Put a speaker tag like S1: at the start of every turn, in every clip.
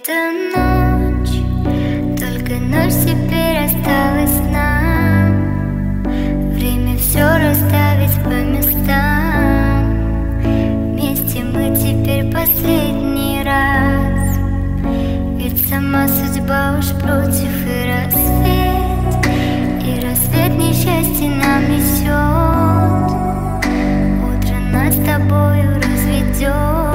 S1: Это ночь, только ночь теперь осталась нам. Время все расставить по местам. Вместе мы теперь последний раз. Ведь сама судьба уж против, и рассвет несчастья нам несет. Утро нас с тобою разведет,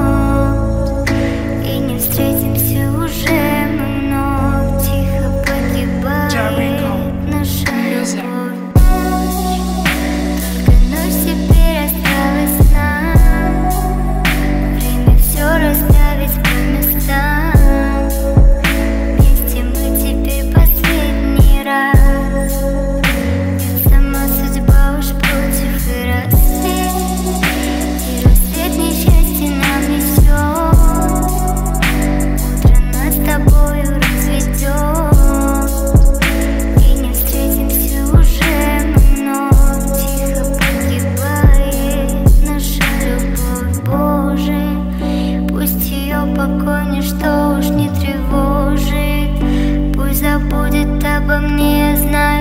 S1: и не встретимся уже мы вновь. Тихо погибает наша любовь. Только ночь теперь осталась нам. Время все расставить по местам. Вместе мы теперь последний раз. Ведь сама судьба уж против, и рассвет несчастья нам несет. Утро нас с тобою разведет, и не встретимся уже мы вновь. Тихо погибает наша любовь. Боже, пусть ее покой ничто уж не тревожит. Пусть забудет обо мне, я знаю.